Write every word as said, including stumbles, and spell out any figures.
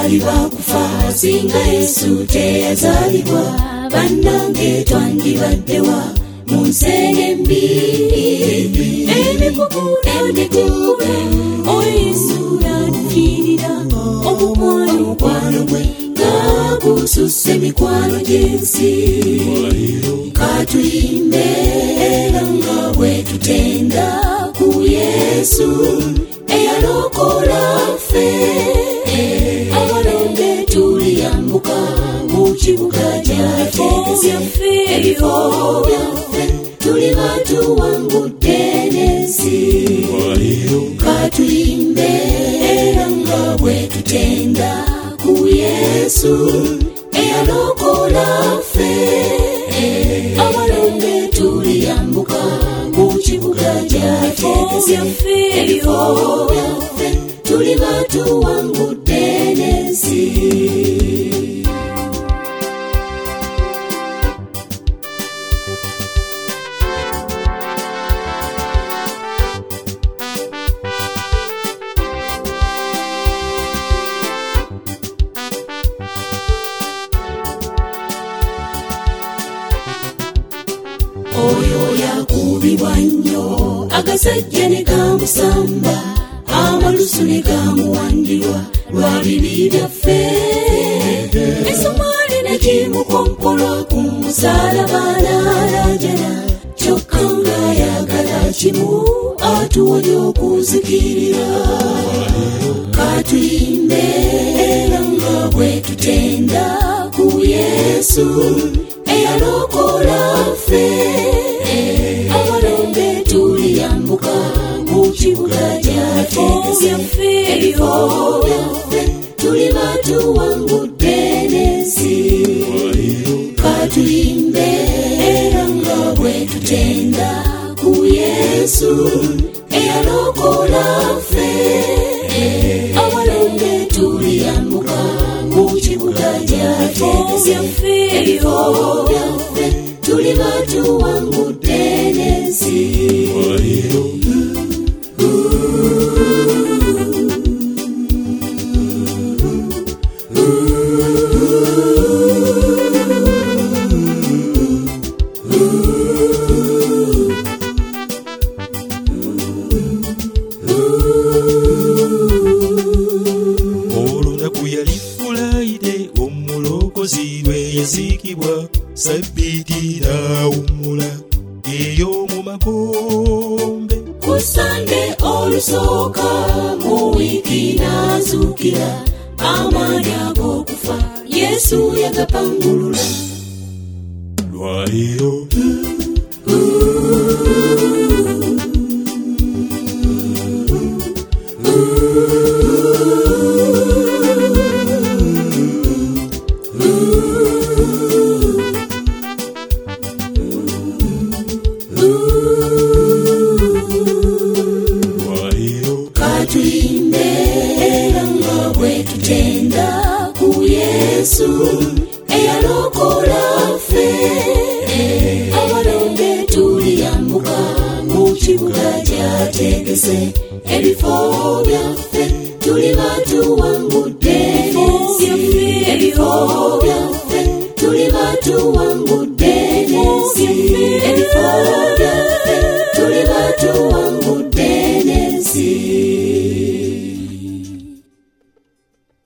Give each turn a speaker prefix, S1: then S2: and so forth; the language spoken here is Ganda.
S1: bali bakufa singa Yesu teyazalibwa bannange twandibaddewa mu nsembi emikubulo n'ekikulo Yesu yadukirira omukwano gwe gususse emikwano gy'ensi katuyimbe era nga bwe tutenda ku Yesu eyalokola ffe abalonde tuliyambuka mu kibuga kyaffe ebifo byaffe tuliba tuwangudde n'ensi katuyimbe era nga bwe tutenda ku Yesu eyalokola ffe abalonde tuliyambuka mu kibuga kyaffe ebifo byaffe tuliba tuwangudde n'ensi. Oyo yakubibwa nnyo agasajja ne gamusamba amalusu ne gamuwandirwa lwa bibi byaffe essumaali ne kimukompolwa ku musalaba n'alajana kyokka ng'ayagala kimu atuwonya okuzikirira katuyimbe era nga bwe tutenda ku Yesu eyalokola ffe abalonde tuliyambuka mu kibuga kyaffe ebifo byaffe tuliba tuwangudde n'ensi katuyimbe era nga bwe tutenda ku Yesu eyalokola ffe abalonde tuliyambuka mu kibuga kyaffe ebifo byaffe tuliba tuwangudde n'ensi.
S2: Olunaku yali Fulaide omulokozi lwe yaziikibwa Sabbiiti n'awummula eyo mu magombe
S1: ku Sande olusooka mu wiiki n'azuukira amaanyi ag'okufa Yesu yagapangulula
S2: lwaleero
S1: katuyimbe era nga bwe tutenda ku Yesu eyalokola ffe abalonde tuliyambuka mu kibuga kyategese ebifo byaffe tuliba tuwangudde n'ensi ebifo byaffe tuliba tuwangudde n'ensi ebifo byaffe tuliba